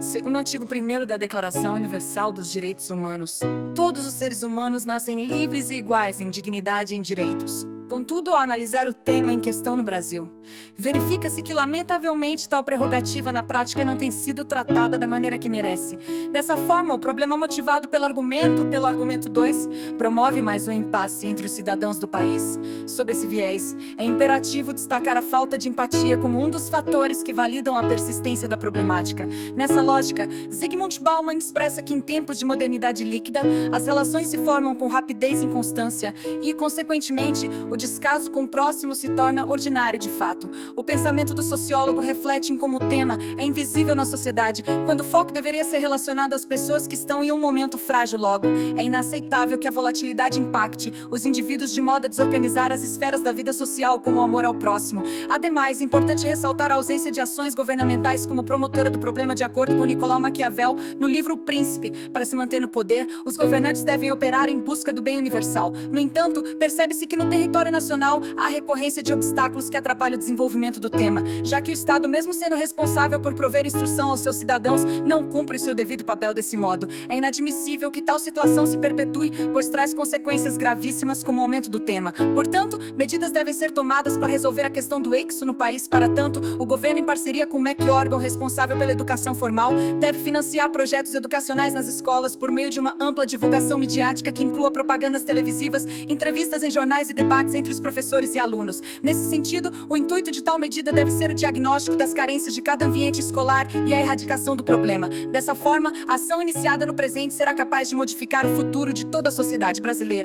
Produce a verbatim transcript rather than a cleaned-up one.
Segundo o artigo primeiro da Declaração Universal dos Direitos Humanos, todos os seres humanos nascem livres e iguais em dignidade e em direitos. Contudo, ao analisar o tema em questão no Brasil, verifica-se que, lamentavelmente, tal prerrogativa na prática não tem sido tratada da maneira que merece. Dessa forma, o problema motivado pelo argumento, pelo argumento dois, promove mais um impasse entre os cidadãos do país. Sob esse viés, é imperativo destacar a falta de empatia como um dos fatores que validam a persistência da problemática. Nessa lógica, Zygmunt Bauman expressa que, em tempos de modernidade líquida, as relações se formam com rapidez e inconstância e, consequentemente, o descaso com o próximo se torna ordinário de fato. O pensamento do sociólogo reflete em como o tema é invisível na sociedade, quando o foco deveria ser relacionado às pessoas que estão em um momento frágil. Logo, é inaceitável que a volatilidade impacte os indivíduos de modo a desorganizar as esferas da vida social, como o amor ao próximo. Ademais, é importante ressaltar a ausência de ações governamentais como promotora do problema. De acordo com Nicolau Maquiavel, no livro O Príncipe, para se manter no poder, os governantes devem operar em busca do bem universal. No entanto, percebe-se que no território nacional há recorrência de obstáculos que atrapalham o desenvolvimento do tema, já que o Estado, mesmo sendo responsável por prover instrução aos seus cidadãos, não cumpre seu devido papel desse modo. É inadmissível que tal situação se perpetue, pois traz consequências gravíssimas como o aumento do tema. Portanto, medidas devem ser tomadas para resolver a questão do eixo no país. Para tanto, o governo, em parceria com o M E C, órgão responsável pela educação formal, deve financiar projetos educacionais nas escolas por meio de uma ampla divulgação midiática que inclua propagandas televisivas, entrevistas em jornais e debates entre os professores e alunos. Nesse sentido, o intuito de tal medida deve ser o diagnóstico das carências de cada ambiente escolar e a erradicação do problema. Dessa forma, a ação iniciada no presente será capaz de modificar o futuro de toda a sociedade brasileira.